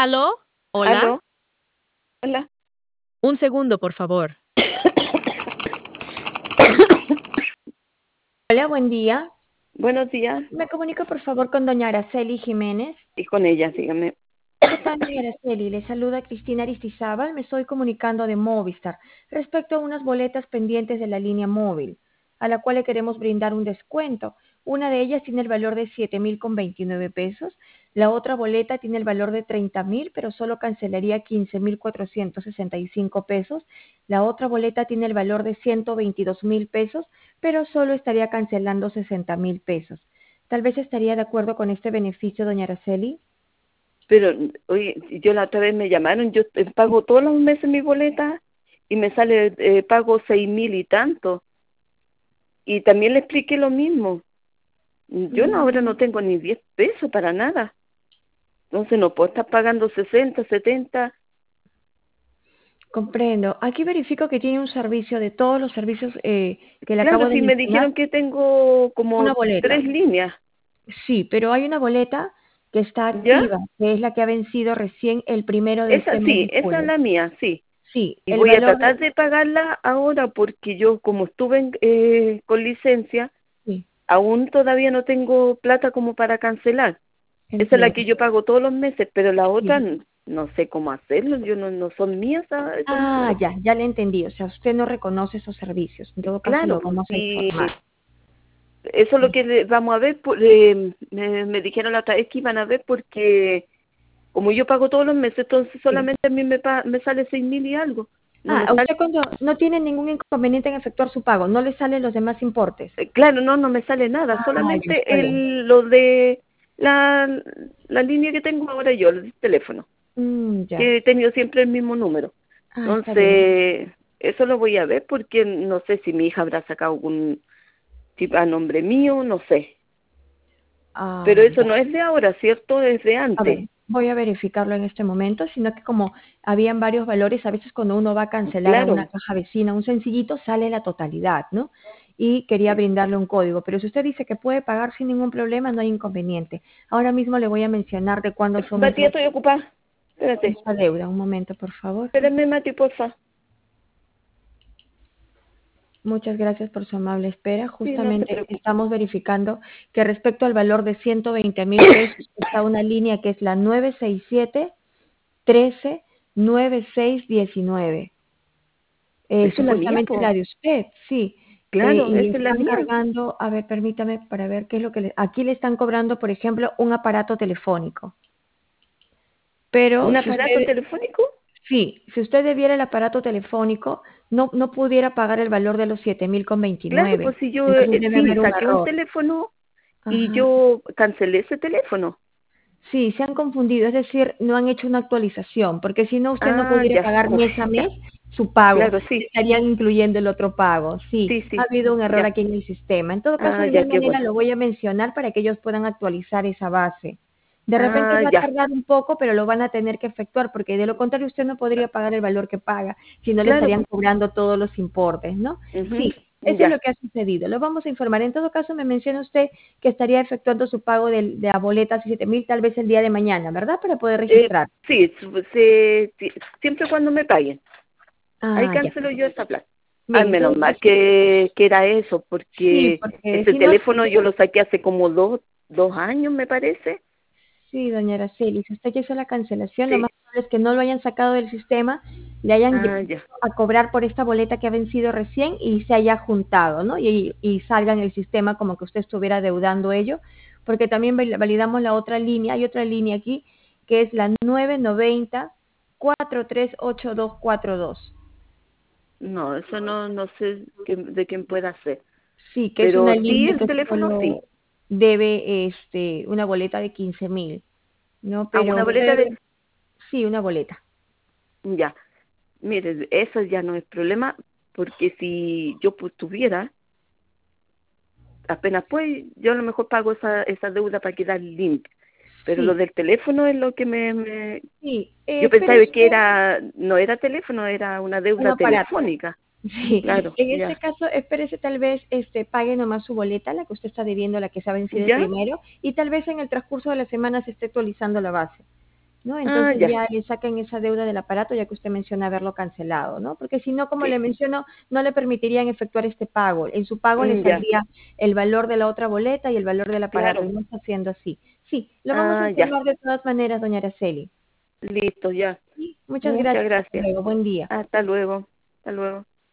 ¿Aló? ¿Hola? ¿Aló? Hola. Un segundo, por favor. Hola, buen día. Buenos días. Me comunico por favor con doña Araceli Jiménez. Y con ella, dígame. ¿Qué tal, doña Araceli? Le saluda Cristina Aristizábal. Me estoy comunicando de Movistar respecto a unas boletas pendientes de la línea móvil, a la cual le queremos brindar un descuento. Una de ellas tiene el valor de 7.029 pesos. La otra boleta tiene el valor de 30.000, pero solo cancelaría 15.465 pesos. La otra boleta tiene el valor de 122.000 pesos, pero solo estaría cancelando 60.000 pesos. Tal vez estaría de acuerdo con este beneficio, doña Araceli. Pero, oye, yo la otra vez me llamaron, yo pago todos los meses mi boleta y me sale, pago 6.000 y tanto. Y también le expliqué lo mismo. Yo ahora no tengo ni 10 pesos para nada. Entonces no puedo estar pagando 60, 70. Comprendo. Aquí verifico que tiene un servicio de todos los servicios que le Claro, acabo de sí, me mencionar, dijeron que tengo una como boleta. 3 líneas. Sí, pero hay una boleta que está ¿Ya? activa, que es la que ha vencido recién el 1 de Esa este mes sí, de esa es julio. la mía, sí. Sí, Y el voy a valor tratar de pagarla ahora porque yo, como estuve con licencia, sí, aún todavía no tengo plata como para cancelar. Esa es la que entiendo. yo pago todos los meses, pero la otra Sí. no sé cómo hacerlo. Yo no son mías esos Ah, números. ya le entendí. O sea, usted no reconoce esos servicios. En todo caso, Claro, lo vamos a sí, informar. eso es lo que vamos a ver. Me dijeron la otra vez que iban a ver porque como yo pago todos los meses, entonces Sí. solamente a mí me sale 6.000 y algo. No Ah, me a sale. usted cuando no tiene ningún inconveniente en efectuar su pago, no le salen los demás importes. Claro, no me sale nada, Ah, ya solamente está bien. lo de la línea que tengo ahora yo, el teléfono, Ya. que he tenido siempre el mismo número. Ah, está bien. Entonces, eso lo voy a ver porque no sé si mi hija habrá sacado algún tipo a nombre mío, no sé. Pero Ah, eso ya. no es de ahora, ¿cierto? Es de A antes. ver, voy a verificarlo en este momento, sino que como habían varios valores, a veces cuando uno va a cancelar a una Claro. caja vecina un sencillito, sale la totalidad, ¿no? Y quería brindarle un código, pero si usted dice que puede pagar sin ningún problema, no hay inconveniente. Ahora mismo le voy a mencionar de cuándo son Mati, estoy ocupada. Espérate. esta deuda. Un momento, por favor. Espérame, Mati, porfa. Muchas gracias por su amable espera. Sí, no se Justamente preocupe. estamos verificando que respecto al valor de 120.000 pesos está una línea que es la 967-13-9619. Esa es la mía, Supuestamente po. la de usted, sí. Claro, Y le esa es la están mía. cargando, a ver, permítame para ver qué es lo que aquí le están cobrando, por ejemplo, un aparato telefónico. Pero ¿Un si aparato usted, telefónico? sí, si usted debiera el aparato telefónico, no pudiera pagar el valor de los Claro, 7.029. pues si yo, Entonces debe sí, haber un saqué un error. teléfono y Ajá. yo cancelé ese teléfono. Sí, se han confundido, es decir, no han hecho una actualización, porque si no, usted no Ah, pudiera ya. pagar Uf, mes a ya. mes su pago, Claro, sí, estarían incluyendo el otro pago. Sí, sí, ha sí. habido un error Ya. aquí en el sistema. En todo caso, Ah, de ya, igual qué manera bueno. lo voy a mencionar para que ellos puedan actualizar esa base. De repente Ah, va a ya. tardar un poco, pero lo van a tener que efectuar, porque de lo contrario usted no podría pagar el valor que paga, si no le Claro, estarían pues. cobrando todos los importes, ¿no? Ujú, Sí, eso es lo ya. que ha sucedido. Lo vamos a informar. En todo caso, me menciona usted que estaría efectuando su pago de la boleta 7.000 tal vez el día de mañana, ¿verdad? Para poder registrar. Sí, siempre cuando me paguen. Ahí Ah, ya. cancelo yo esa plata. Ay, Bien, en menos todo mal caso, que era eso, sí, porque porque ese si no, teléfono yo lo saqué hace como dos años, me parece. sí, doña Araceli, si usted ya hizo la cancelación, lo Sí. más probable es que no lo hayan sacado del sistema, le hayan Ah, llevado ya. a cobrar por esta boleta que ha vencido recién y se haya juntado, ¿no? Y salga en el sistema como que usted estuviera deudando ello, porque también validamos la otra línea, hay otra línea aquí, que es la 990-438242. No, eso no sé de quién pueda ser. Sí, que es una Pero sí, línea el que teléfono sí. solo debe una boleta de 15.000, ¿no? A Pero una boleta usted, de. sí, una boleta. Ya. Mire, eso ya no es problema, porque si yo pues, tuviera, apenas pues, yo a lo mejor pago esa deuda para quedar limpia. Pero lo Sí, del teléfono es lo que me. sí. Yo Pero pensaba que usted, no era teléfono, era una un deuda aparato. telefónica. Sí, Claro, en este ya. caso, espérese tal vez, pague nomás su boleta, la que usted está debiendo, la que se ha vencido el ¿Ya? primero, y tal vez en el transcurso de la semana se esté actualizando la base. ¿no? Ah, Entonces ya, ya le saquen esa deuda del aparato ya que usted menciona haberlo cancelado, ¿no? Porque si no, como le sí, menciono, no le permitirían efectuar este pago. En su pago le ya, saldría el valor de la otra boleta y el valor del aparato, y claro. no está siendo así. Sí, lo vamos a Ah, ya, informar de todas maneras, doña Araceli. listo, ya. Sí, muchas Muchas gracias. Hasta gracias. luego. Buen día. Hasta luego. Hasta luego.